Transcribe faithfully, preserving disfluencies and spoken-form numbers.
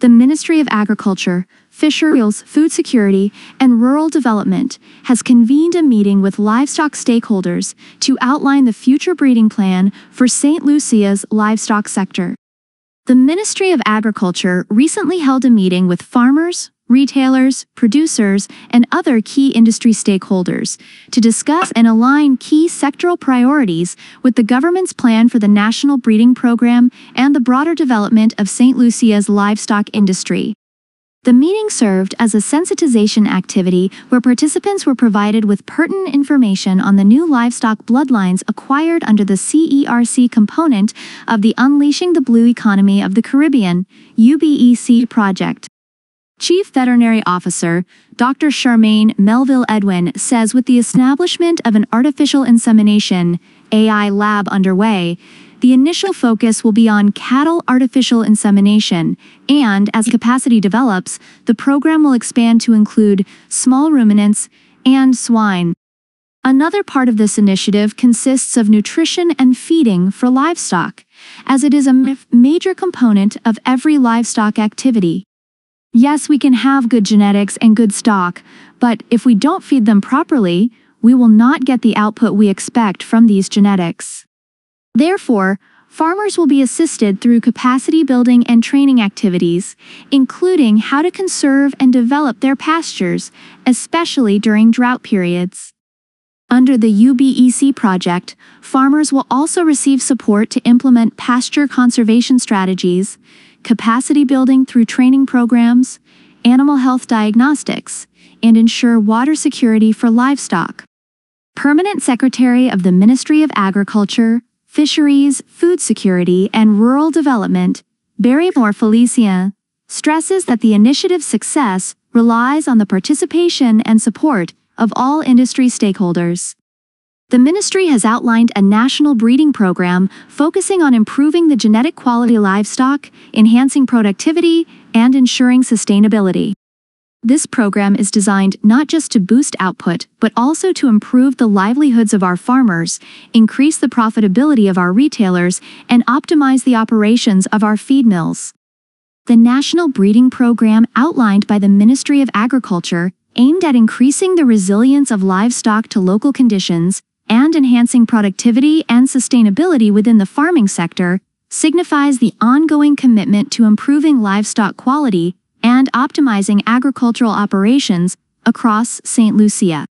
The Ministry of Agriculture, Fisheries, Food Security, and Rural Development has convened a meeting with livestock stakeholders to outline the future breeding plan for Saint Lucia's livestock sector. The Ministry of Agriculture recently held a meeting with farmers, retailers, producers, and other key industry stakeholders to discuss and align key sectoral priorities with the government's plan for the national breeding program and the broader development of Saint Lucia's livestock industry. The meeting served as a sensitization activity where participants were provided with pertinent information on the new livestock bloodlines acquired under the C E R C component of the Unleashing the Blue Economy of the Caribbean U B E C project. Chief Veterinary Officer, Doctor Charmaine Melville Edwin says with the establishment of an artificial insemination A I lab underway, the initial focus will be on cattle artificial insemination, and as capacity develops, the program will expand to include small ruminants and swine. Another part of this initiative consists of nutrition and feeding for livestock, as it is a major component of every livestock activity. Yes, we can have good genetics and good stock, but if we don't feed them properly, we will not get the output we expect from these genetics. Therefore, farmers will be assisted through capacity building and training activities, including how to conserve and develop their pastures, especially during drought periods. Under the U B E C project, farmers will also receive support to implement pasture conservation strategies, capacity building through training programs, animal health diagnostics, and ensure water security for livestock. Permanent Secretary of the Ministry of Agriculture, Fisheries, Food Security, and Rural Development, Barrymore Felicia, stresses that the initiative's success relies on the participation and support of all industry stakeholders. The ministry has outlined a national breeding program focusing on improving the genetic quality of livestock, enhancing productivity, and ensuring sustainability. This program is designed not just to boost output, but also to improve the livelihoods of our farmers, increase the profitability of our retailers, and optimize the operations of our feed mills. The national breeding program outlined by the Ministry of Agriculture, aimed at increasing the resilience of livestock to local conditions and enhancing productivity and sustainability within the farming sector, signifies the ongoing commitment to improving livestock quality and optimizing agricultural operations across Saint Lucia.